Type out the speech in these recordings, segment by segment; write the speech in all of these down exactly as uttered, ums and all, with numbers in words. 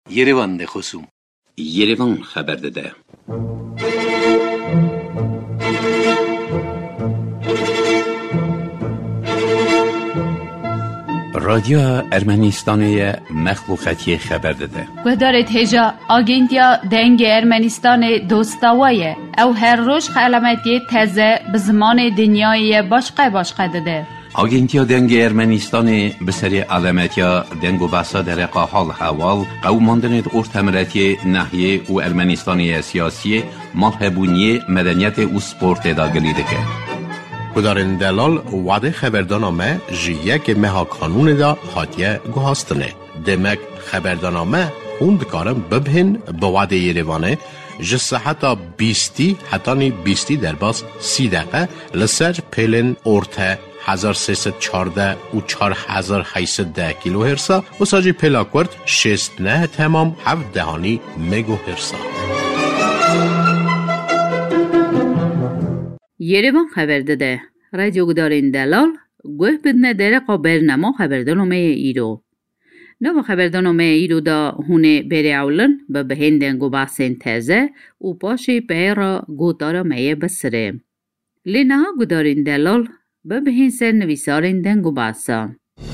Yerevan de خصوم Yerevan خبر داده. رادیو ارمنستان مخلوقاتی خبر داده. گذارت هجا آگنتیا دنگ ارمنستان دوستاویه او هر روز علامتی تازه به زمان دنیای باشقه باشقه داده. آگنتیا دنگ ارمنستان به سری علامتیا دنگ و بحثا در حال حوال قوماندن ارتمرتی ناحیه و ارمنستانی سیاسی مالهبونی مدنیت و سپورت داگلی دکه. کدارن دلال وعده خبردانامه جیه که مها قانون دا حاتیه گوهاستنه. دمک خبردانامه خوند کارم ببهن به وعده یریوانه جسه حتی بیستی حتی نی بیستی در باز سی دقیقه لسر پیلن ارته هزار سیصد چارده و چار هزار هیصد ده کیلو هرسا و ساجی پلاکورد شست نه تمام هفت دهانی مگو هرسا. یریوان خبر داده. رادیو گدارین دلال گوه بدنه در برنامه خبردانامه ایرو. نو خبردانامه ایرو دا هونه بری اولن به بهندنگو بحثین تازه و پاشی پیرا گوتارا میه بسره. لینها گدارین دلال به بهین سر نویسارین دنگو بحثا.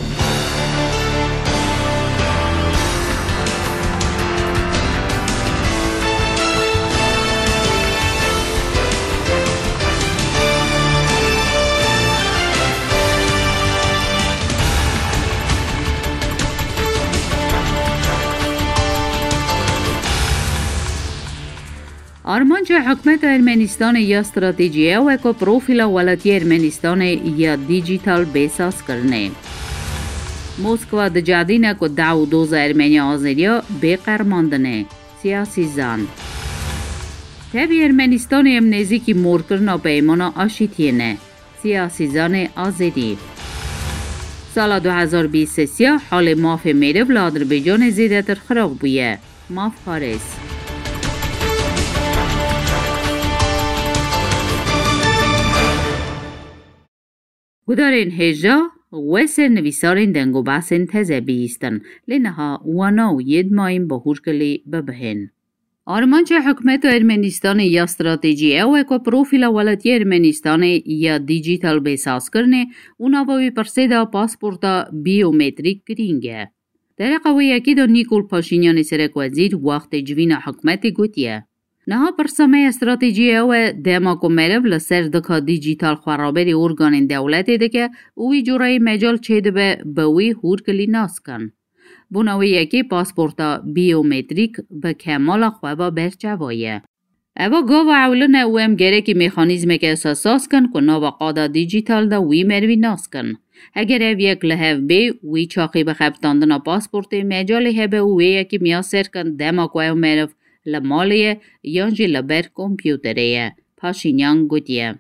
آرمانجا حکمت ارمنستان یا استراتیجیه و اکو پروفیل ولایتی ارمنستان یا دیجیتال بیساس کرنه. موسکوا دجادینه کو داو دوز ارمنیا آزریا بیقرماندنه. سیاسی زان. تبی ارمنستان ام نزیکی مور کرنا پیمانا آشیتینه. سیاسی زان آزری. سال دو هزار و بیست و سه حال ماف میره و آذربایجان زیده تر خراب بویه. ماف خارس. گدارین هجا وسر نویسارین دنگو بحثین تزه بیستن لینها وانا و ید مایم بهور کلی ببهن. آرمانچه حکمت ارمنستان یا استراتیجی او اکو پروفیل ولایتی ارمنستان یا دیجیتال بیساس کرنه اوناوی پرسیدا پاسپورتا بیومتریک کرینگه. در قوی یکی دا نیکول پاشینیان سرک وزیر وقت جوین حکمت گوتیه. نها پرسامه استراتیجی او دما کومرو لسر دکا دیجیتال خرابری ارگان دولت ده که اوی جورای مجال چیده به بوی هور کلی ناس کن. بوناوی یکی پاسپورتا بیومتریک به کمال خوابا برچوایه. اوا گاو اولن او هم گره که میخانیزم که اساساس کن که ناوا قادا دیجیتال دا وی مروی ناس کن. اگر او یک لحف بی وی چاقی بخبتاندنا پاسپورت مجال هبه اوی یکی میاسر کن دما کوه مرو لمالیه یانجی لبر کمپیوتریه. پاشینیان گوتیه.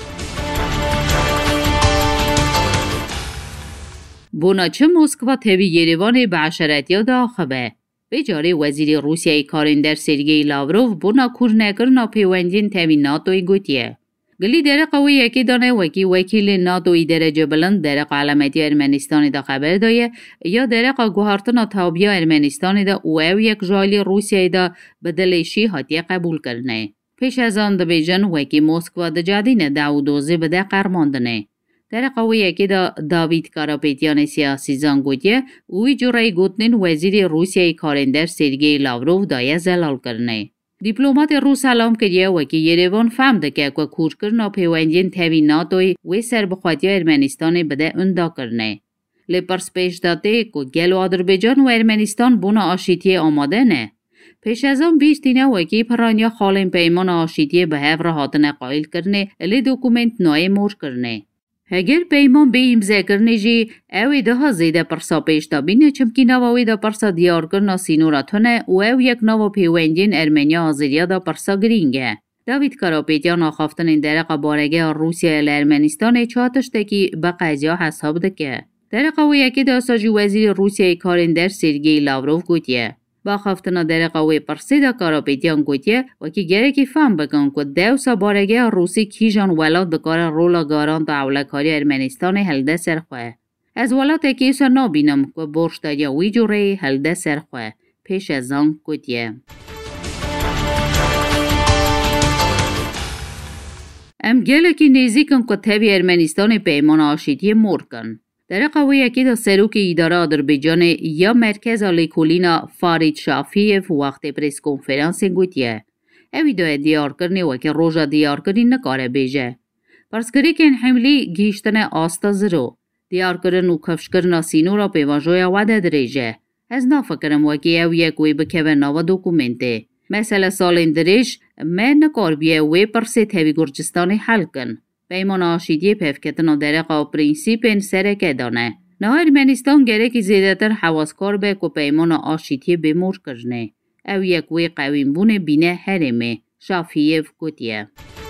بونا چه موسکوا تیوی یریوان به عشرتیا داخبه. به جاره وزیر روسیای کارندر سرگی لاوروف بونا کور نکرنا پیوندین تیوی ناتوی گوتیه. گلی در قوی یکی دانه وکی وکیل ناتوی درجه بلند در علامتی ارمنستان دا خبر دایه یا در گوهارتنا تابیا ارمنستان دا او او یک جالی روسیای دا بدلشی حتی قبول کرنه. پیش از آن دا بیجن وکی موسکوا دا جادین داو دوزه بده قرماندنه. در قوی یکی دا داوید کاراپیتیان سیاسی زان گوتیه اوی جورای گوتنین وزیر روسیای کارندر سرگی لاوروف دایه زلال کرنه. دیپلمات روس اعلام کردیه و که یریوان فهمده که که کور کرنا پیوندین تیوی ناتوی و سر بخواتی ارمنستان بده اندا کرنه. لپرس پیش داده که گل و آذربایجان و ارمنستان بونا آشیتی آماده نه. پیش از آن بیستینه و که پرانیا خالین پیمان آشیتی به هفر هاتنه قائل کرنه الی دوکومنت نوی مور کرنه. اگر پیمان به امضا کرنه جی اوی ده ها زیده پرسا پیش دابینه چمکی نواوی دا پرسا دیار کرنا سینوراتونه و او یک نوا پیوندین ارمنیا آزریا دا پرسا گرینگه. داوید کاراپیتیان آخافتن درق بارگه روسیه الارمنستان چاتشته که به قضیه حساب دکه. درق و یکی دا ساجی وزیر روسیه کارندر سرگی لاوروف گوتیه. با خفتنا در قوی پرسیدا کاراپیتیان گوتیه و که گره که فهم بکن که دوسا بارگه روسی کیجان ولاد دکار رولا گاران تا اولکاری ارمنستان هلده سرخواه. از ولات کیسا نابینم که برشتادیا وی جوره هلده سرخواه. پیش از آن گوتیه. ام گلکی نزیکن که تبی ارمنستان پیمان آشتی مرکن. در قوی یکی دا سروک اداره آذربایجان یا مرکز لیکولینا فارید شافیف وقت پریس کنفرانس گوتیه. اوی دا دیار کرنه و که روژا دیار کرنی نکاره بیجه. پرسکری که این حملی گیشتن آستا زرو. دیار کرن و کفش کرنا سینو را پیوانجویا وده دریجه. از نافکرم و که اوی یکوی بکوه نوا دوکومنته. مثلا سال دریش من نکار بیه وی پرسه تاوی گرجستان حل کن. پیمان آشیدی پیفکتنا درقا پرینسیپین سرکه دانه. نه ارمنستان گره که زیده تر حواسکار به که پیمان آشیدی بمور کرنه. او یکوی قویم بونه بینه هرمه. شافیف گوتیه.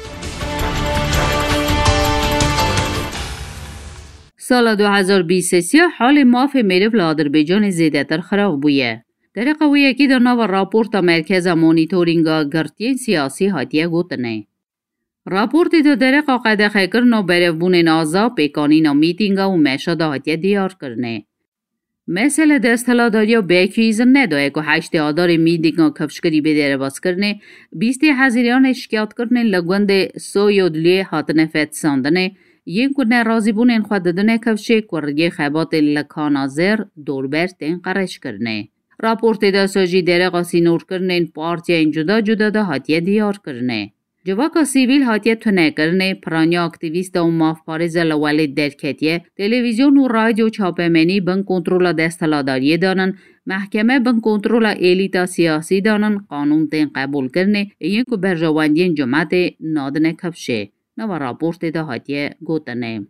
سال دو هزار و بیست و سه حال ماف ملف آذربایجان زیده تر خراب بویه. در قوی یکی در نو راپورت مرکز مونیتورینگ گرتین سیاسی هاتیه گوتنه. راپورت دا در قاقده خیکر نو برفبون نازا پیکانی نا میتینگا و مشادا هاتیه دیار کرنه. مثل دستلا داریا بیکیز نداره که هشت آدار میتینگا کفشکری بدره باز کرنه بیستی حضیریان شکیات کرنه لگوند سو یودلیه هاتنه فت ساندنه یک کنه رازی بونین خود ددنه کفشه کرگی خیبات لکانازر دوربرتین قرش کرنه. راپورت دا سوژی در قاسی نور کرنه پارتیا این جدا جدا دا هاتیه دیار کرنه. جواکا سیویل هاتیه تونه کرنه پرانیا اکتیویست و ماف پارز لوالد درکتیه تلویزیون و رادیو چاپمنی بن کنترول دستلاداریه دانن محکمه بن کنترول ایلیتا سیاسی دانن قانون تین قبول کرنه این که برجواندین جماعت نادنه کفشه. نو راپورت دا هاتیه گوتنه.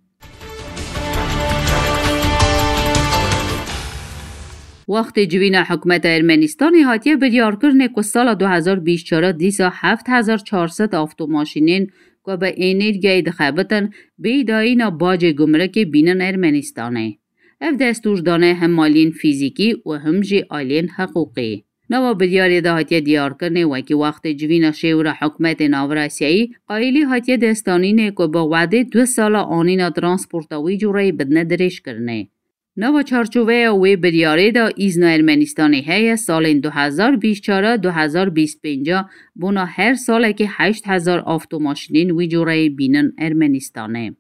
وقت جوین حکومت ارمنستان هاتیه بریار کرنه که سال دو هزار و بیست و چهار دیسا هفت هزار و چهارصد آفتوماشینین که به انرژی دخبتن بیدایینا باج گمرک بینن ارمنستانه. اف دستور دانه هم مالین فیزیکی و هم جی آلین حقوقی. نو بریاری دا هاتیه دیار کرنه و که وقت جوین شیور حکومت ناوراسیایی قایلی هاتیه دستانینه که با وعده دو سال آنینا ترانسپورتاوی جوری بدنه درش کرنه. نو چارچوبه وی بریاری دا ایزن ارمنستانی های سال دو هزار و بیست و چهار دو هزار و بیست و پنج بنا هر سال که هشت هزار آفتوماشینین وی جوری بینن ارمنستانه.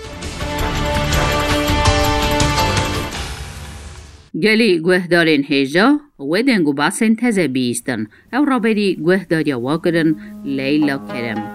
گلی گوهدارین هیجا و دنگو باسن تزه بیستن او را بری گوهداریا واکرن لیلا کرم.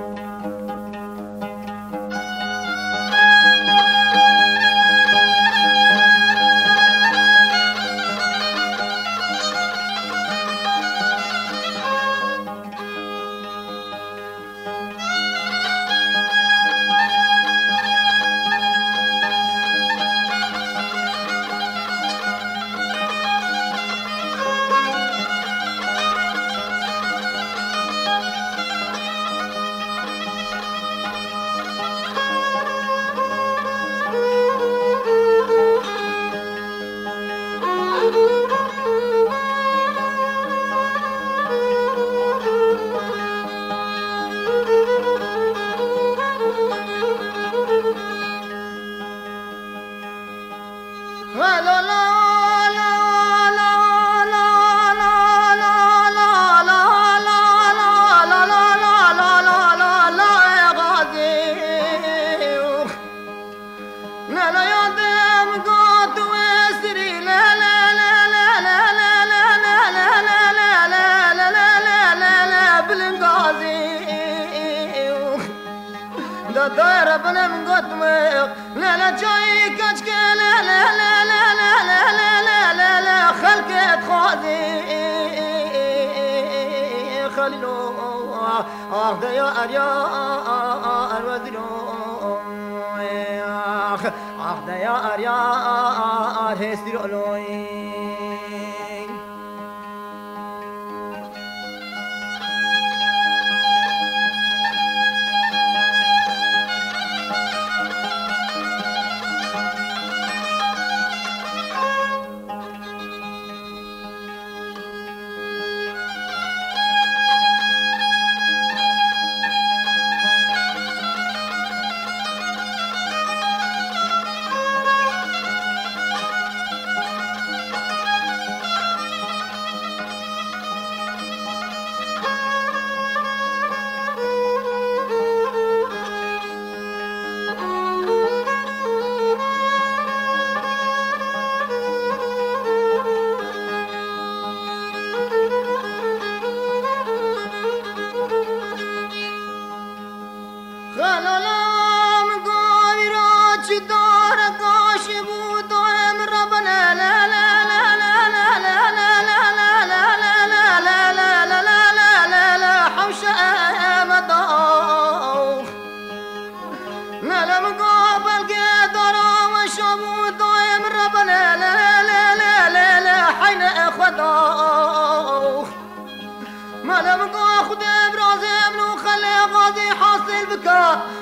دايرة بلا مقدمة لا لا جاي كشك لا لا لا لا لا لا لا لا لا لا خلقت خاذي خليلو آخ يا أريا أرودلو آخ يا أريا أرهستيرو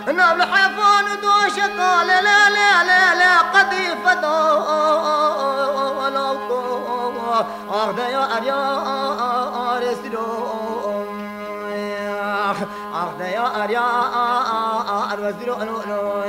نبل حيفان ودوش قال لا لا لا لا قذيفة ولا أخذ يا أريا رسلو أخذ يا أريا رسلو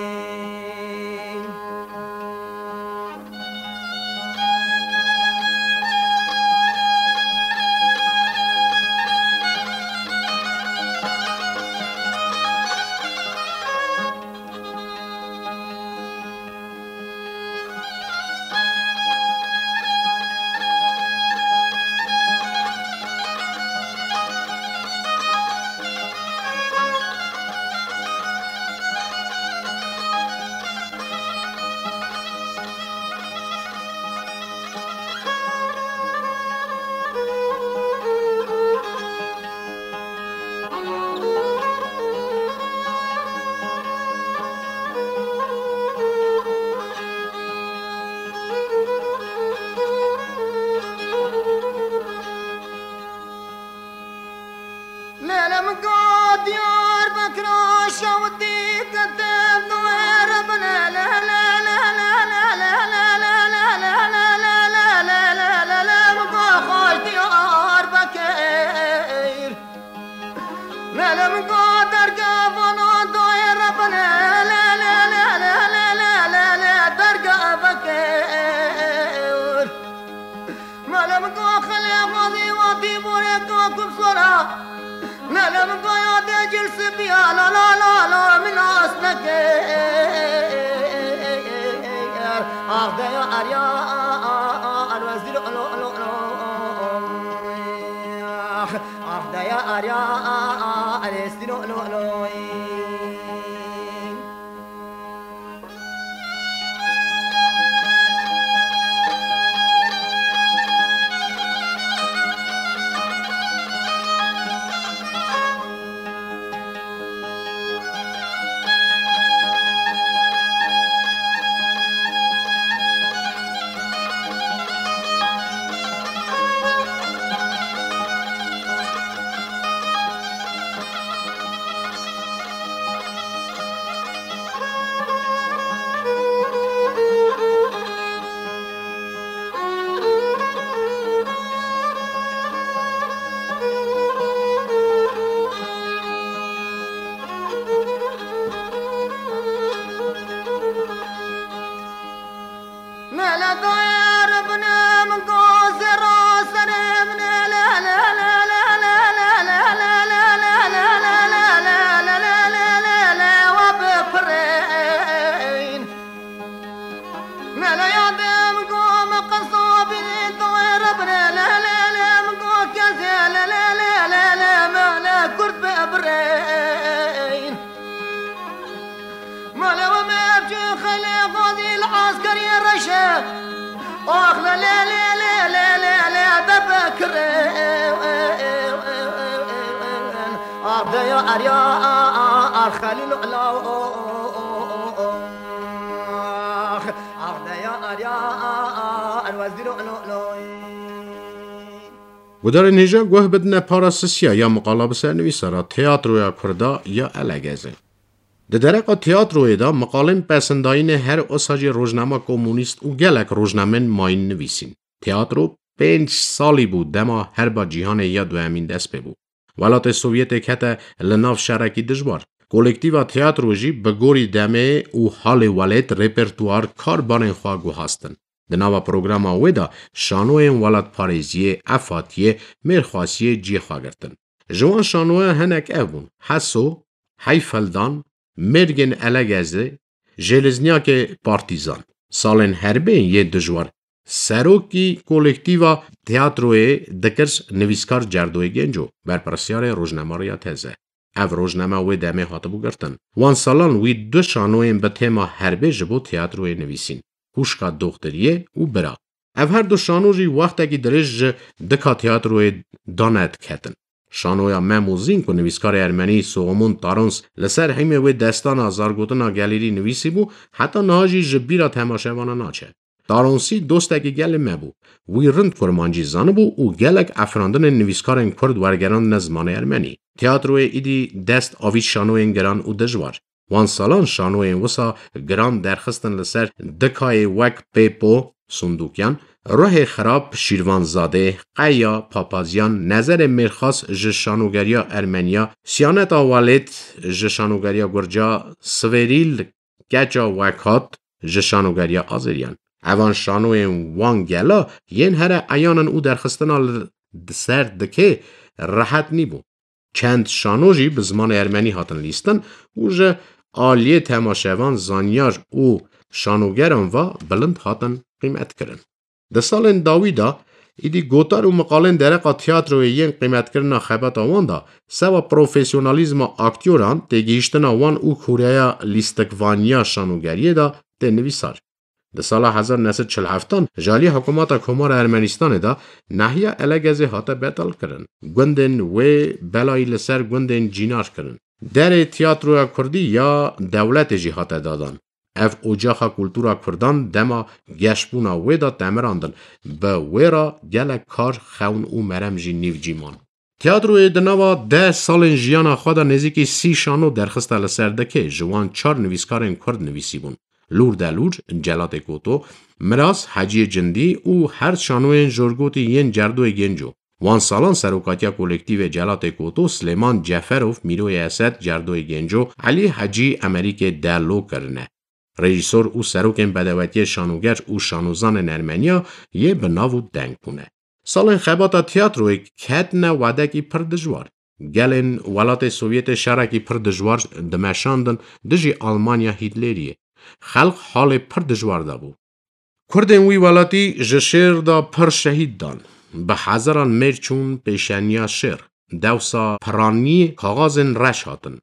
ودار نيجا گوه بدنا پاراسسيا یا مقاله بسر نویسارا تیاترویا کردا یا الگزه. ده درقا تیاتروی دا مقالم پسنداین هر اساجی روزنامه کمونیست و گلک روزنامن ماین نویسین. تیاترو پنج سالی بود دما هر با جیهان یا دوامین دست ببو. ولات سوویت کتا لناف شرکی دجبار. کولکتیوا تیاتروژی بگوری دمه و حال ولت رپرتوار کار بانن خواه گو هستن. دناوا پروگراما ویدا شانوی ولات پاریزیه افاتیه مرخواسیه جی خواه گرتن. جوان شانوی هنک اوون حسو، حیفلدان، مرگن الگزه، جلزنیاک پارتیزان. سالن هربین یه دجوار. سروکی کولکتیوا تیاتروی دکرس نویسکار جردوی گنجو بر پرسیار روزناماریا تزه. او روزنامه وی دمه هاتبو گرتن. وان سالان وی دو شانوین به تیما هربه جبو تیاتروی نویسین. کوشکا دختریه و برا. او هر دو شانوجی وقتی درج دکا تیاتروی دانت کتن. شانویا مموزین که نویسکار ارمنی سوغمون تارونس لسر همه وی دستان آزارگوتنا گلیری نویسی بو حتی نهاجی جبیرا تماشوانا ناچه. تارونسی دوستکی گل مبو. وی رند کرمانجی زانه بو و گلک افراندن نویسکارن کرد ورگران نزمان ارمنی. تیاتروی ایدی دست آوی شانوین گران و دجوار. وان سالان شانوین وسا گران درخستن لسر دکای وک پیپو صندوقیان روح خراب شیروانزاده قیا پاپازیان نظر مرخاص جشانوگریا ارمنیا سیانت آوالت جشانوگریا گرجا سویریل گجا وکات جشانوگریا آزریان اوان شانوین وان گلا ین هر ایانن او درخستن سر دکه راحت نیبو چند شانوجی به زمان ارمنی هاتن لیستن و جه آلیه تماشوان زانیار او شانوگران و بلند هاتن قیمت کرن. ده سالن داویدا ایدی گوتار و مقالن درقا تیاتروی ین قیمت کرنا خبات آوان دا سوا پروفیسیونالیزم اکتیوران تگیشتن آوان او کوریا لیستکوانیا شانوگریه دا ده نویسار. ده سال هزار و نهصد و چهل و هفت جالی حکومت کمار ارمنستان دا نحیه الگزه هاتا بطل کرن. گوندن و بلای لسر گوندن جینار کرن. در تیاترو کردی یا دولت جی هاتا دادن. اف اوجاخا کلتورا کردان دما گشبونا ویدا تمراندن به ویرا گل کار خون او مرم جی نیو جیمان. تیاتروی دنوا ده سالن جیانا خوادا نزیکی سی شانو درخسته لسردکه جوان چار نویسکارن کرد نویسی بون. لور دلور جلات کوتو مراس حجی جندی او هر شانوین جورگوتی ین جردوی گنجو. وان سالان سروکاتیا کولکتیو جلات کوتو سلیمان جعفروف میروی اسد جردوی گنجو علی حجی امریک دلو کرنه. رژیسور او سروکن بدویتی شانوگر او شانوزان ارمنیا یه بناو دنگ کنه. سالن خباتا تیاتروی کتنه ودکی پر دجوار. گلن ولات سوویت شرکی پر دجوار دمشاندن دجی آلمانیا هیتلریه. خلق حال پر دجوار دا بو. کردن وی ولاتی جشیر دا پر شهید دان. به هزاران مرچون پیشنیا شیر. دوسا پرانی کاغازن رش هاتن.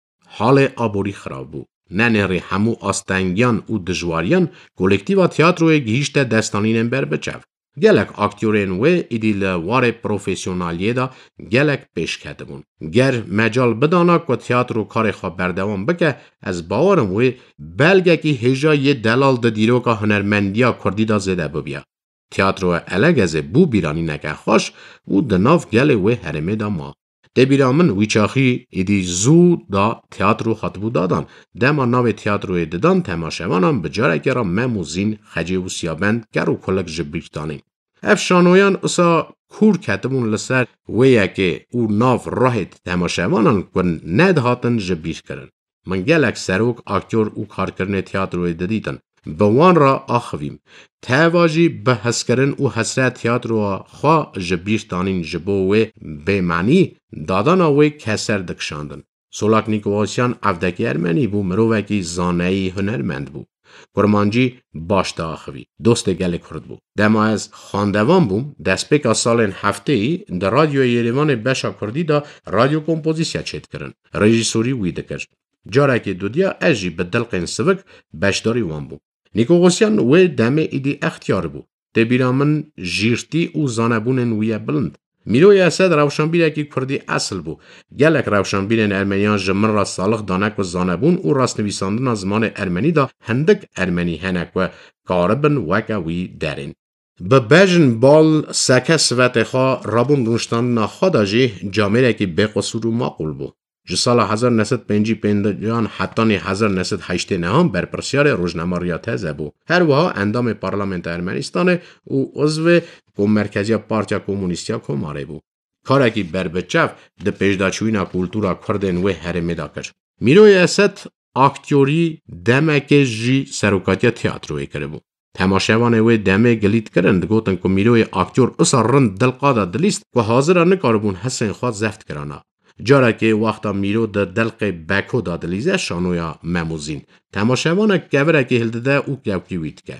حال آبوری خراب بو. ننری همو آستنگیان و دجواریان کولکتیوا تیاتروی گیشت دستانین بر بچف. گلک اکتیورین و ایدیل وار پروفیسیونالیه دا گلک پیش کرده بون. گر مجال بدانا که تیاترو کار خواب بردوان بکه از باورم و بلگه که هجا یه دلال دا دیرو که هنرمندیا کردی دا زده ببیا. تیاترو الگزه بو بیرانی نکه خوش و دناف گل و هرمه دا ما. ده بیرامن ویچاخی ایدی زو دا تیاترو خطبو دادن. دما ناو تیاتروی دادن تماشوانم بجاره که را مموزین خجی و سیابند گر و کلک جبریکتانی. اف شانویان اصا کور کتبون لسر ویه که او ناو راهت تماشوانان کن ندهاتن جبیر کرن. من گلک سروک اکتور او کار کرن تیاتروی دادیدن. بوان را آخویم. تواجی به حسکرن و حسرت تیاترو خواه جبیرتانین جبوه به معنی دادن آوه کسر دکشاندن. سولاک نیکواسیان افدکی ارمنی بو مرووکی زانهی هنرمند بو. کرمانجی باشتا آخوی. دوست گل کرد بو. دما از خاندوان بوم دسپیک از سال هفته ای در رادیو یریوان بشا کردی دا رادیو کمپوزیسیا چید کرن. رژیسوری وی دکر. جاره که دودیا اجی به دلقین سوک بشداری وان بو. نیکوگوسیان و دمه ایدی اختیار بو. تبیرامن جیرتی و زانبونن ویه بلند. میروی اسد روشنبیره که کردی اصل بو. گلک روشنبیرن ارمنیان جمر را سالخ دانک و زانبون و راست نویساندن از زمان ارمنی دا هندک ارمنی هنک و کاربن وکوی درین. به بجن بال سکه سوت خواه رابون رونشتان نخوا دا جه جامعه که بقصور و ماقول بو. جسال هزار و نهصد و پنجاه و پنج حتی هزار و نهصد و هشت نهم بر پرسیار روزنامه تازه بو. هر وها اندام پارلمانت ارمنستان او عضو کم مرکزی پارتیا کمونیستیا کماره بو. کاره که بر بچف ده پیشداچوینا کلتورا کردن و هرمه دا کر. میروی اسد اکتیوری دمکه جی سروکاتیا تیاتروی کرده بو. تماشاوانه و دمه گلید کرند گوتن که میروی اکتیور اصلا رند دلقادا دلیست و حاضر نکاربون حسن خواد زفت کرانا. جاره که وقتا میرو ده دلق بکو دادلیزه شانویا مموزین. تماشاوانه گوره که هلده او گوکی وید که.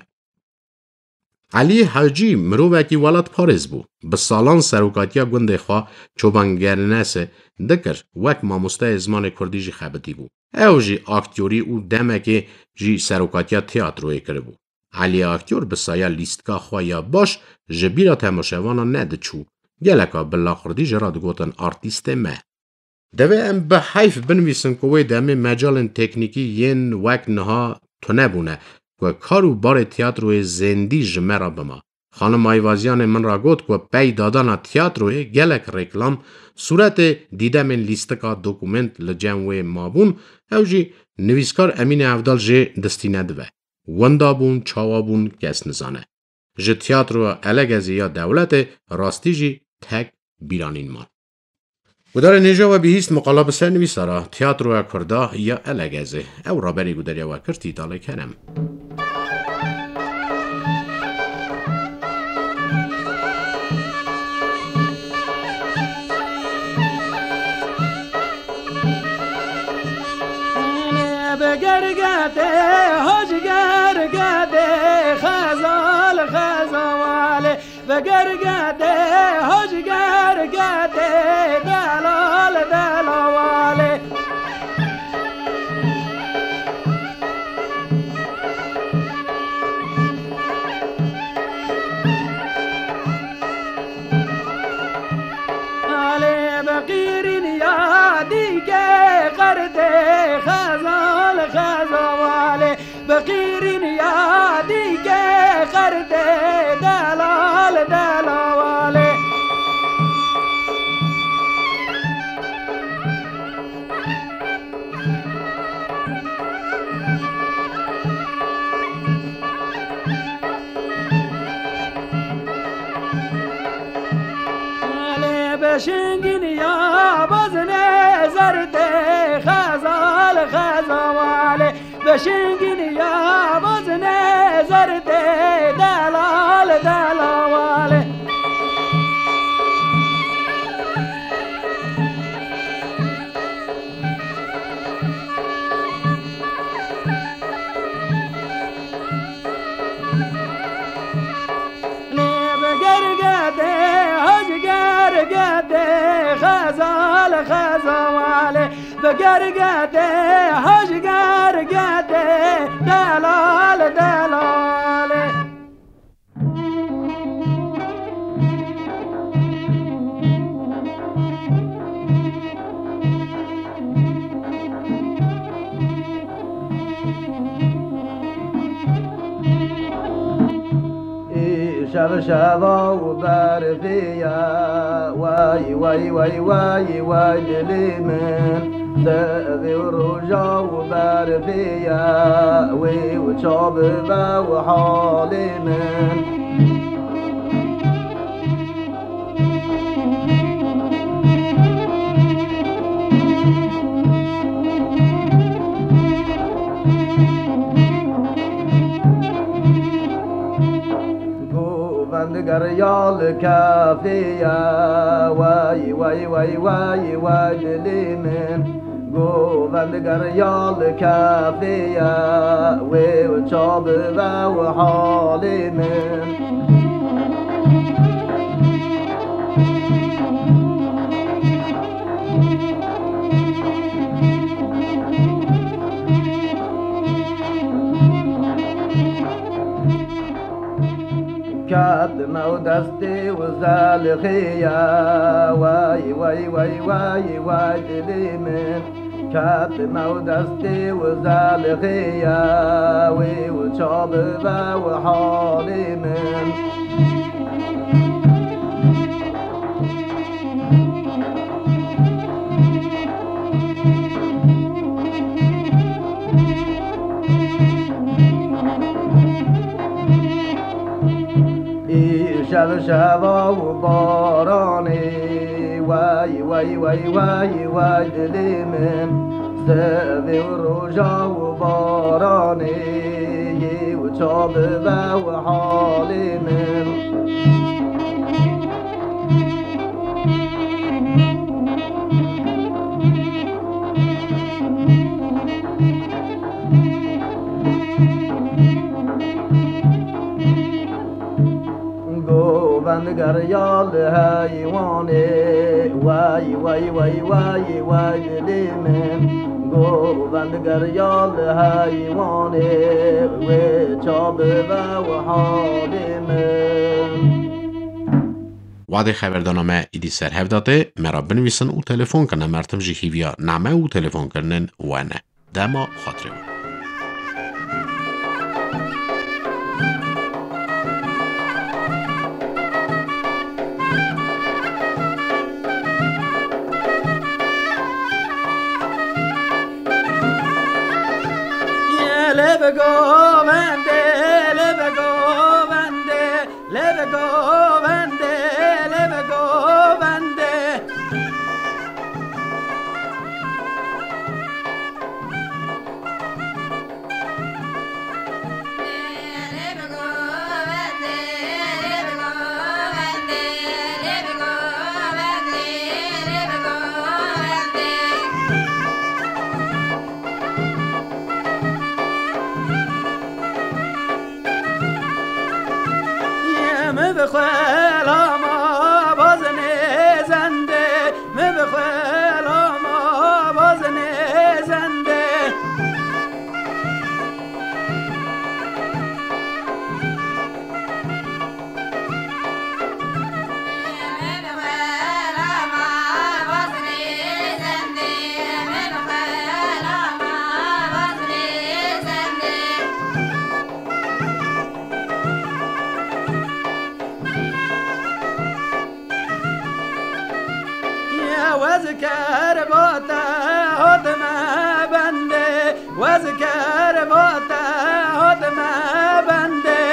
علی حاجی مروه که ولاد پارز بو. به سالان سروکاتیا گنده خواه چوبانگرنسه دکر وک ماموسته ازمان کردی جی خبتی بو. او جی اکتیوری او دمه که جی سروکاتیا تیاتروی کرده بو. علی اکتیور به سایه لیستکا خواه یا باش جبیره تماشاوانا نده چو. گلکا بلا کردی جراد گوتن آرتیست مه. دوی ام به حیف بنویسن که وی دمه مجال تکنیکی ین وک نها تو نبونه که کارو بار تیاتروی زندی جمعه بما. خانم آیوازیان من را گوت که پی دادن تیاتروی گلک رکلام صورت دیده من لیستکا دوکومنت لجموی مابون او جی نویسکار امین افدال جه دستی ندوه. وندابون چاوابون کس نزانه. جه تیاتر و الگزی یا دولت راستی جی تک بیرانین مان. گدار نجا و بیهیست مقالب سر نویسارا تیاتر و کرده یا الگزی او رابری گداری و کرتی داله کنم. بگرگته هاج گرگته خزال خزواله بگرگته هاج گرگته دلال دلواله آله بقیرین یادی که قرده خزال خزواله بقیرین یادی که قرده دلال دلواله آله بشنگین یا بزنه زرده خزال خزواله بشنگین یا بزنه زرده دلال دلواله بگرگده هاج گرگده خزال خزواله بگرگده هاج گرگده دلال دلاله شب شبا و برفیا وای وای وای وای وای دلی من سبی و رجا و برفیا وی و چاب و حالی من بندگر یال کافیا وای وای وای وای وای دلی من گو بندگر یال کافیا وی و چاب و حالی من كاتم او دستي وزالخيا واي واي واي واي واي دلي من كاتم او دستي وزالخيا وي وشاب وحالي من شب شبا و بارانی وای وای وای وای وای دلی من سبی و رجا و بارانی و چاب و حالی من بندگر یال حیوانی وای وای وای وای وای دلی من گو بندگر یال حیوانی و چاب و حالی من وعده خبردانامه ایدی سر هفداده مرا بنویسن و تلفن کنن مرتم جهیویا نامه و تلفن کنن و نه دما خاطره بود. لب گوونده لب گوونده بخوال ما بازن زنده می بخوال ما بازن زنده وذكر باتا هدما بنده وذكر باتا هدما بنده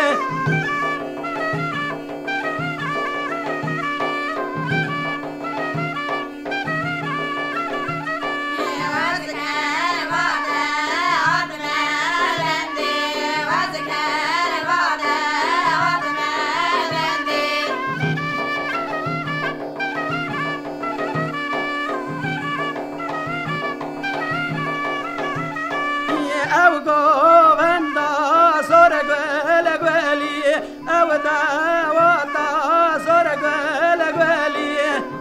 او گووندا سر گل گلی او داواتا سر گل گلی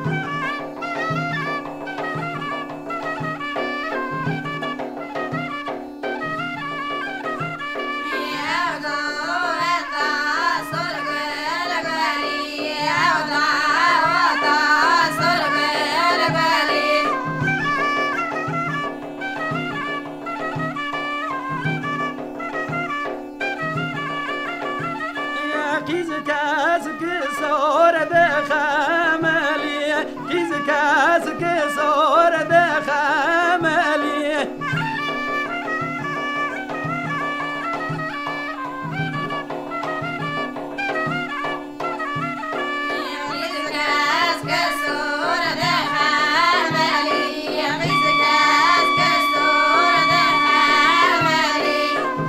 او گووندا سر گل گلی او داواتا سر گل گلی قیز کس که سور ده خملی قیز کس که سور ده خملی قیز کس که سور ده خملی قیز کس که سور ده خملی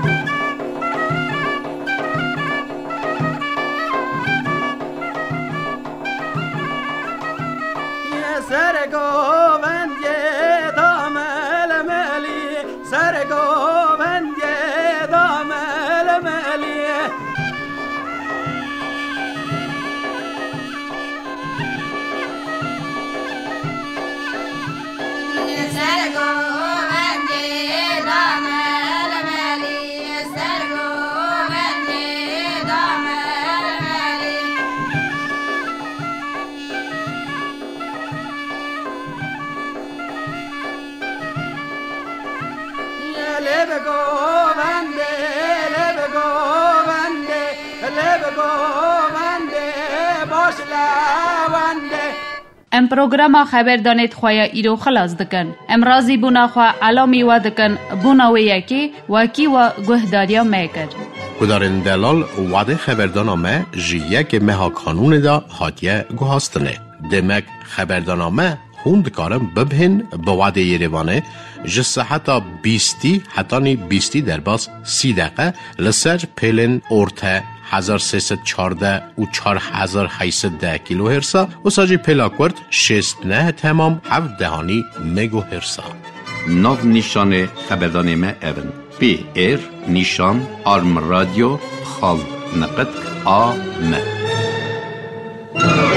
سر گووند دامل ملی سر گووند دامل ملی سر گووند دامل ملی سر گووند دامل ملی لب گوونده لب گوونده لب گوونده باش لونده ام پروگراما خبردانت خویا ایرو خلاص دکن ام رازی بونا خوا علامی و دکن بونا و یکی وکی و گهداریا میکر کدارن دلال وعده خبردانامه جیه که مها کانون دا هاتیه گوهاستنه دمک خبردانامه خوند کارم ببهن به وعده یریوانه جسه حتی بیستی حتی نی بیستی در باز سی دقیقه لسر پیلن ارته هزار سیصد چارده و چار هزار هیصد ده کیلو هرسا و ساجی پیلاکورد شست نه تمام هفت دهانی مگو هرسا ناو نیشان خبردانمه اون پی ایر نیشان آرم رادیو خال نقد آ م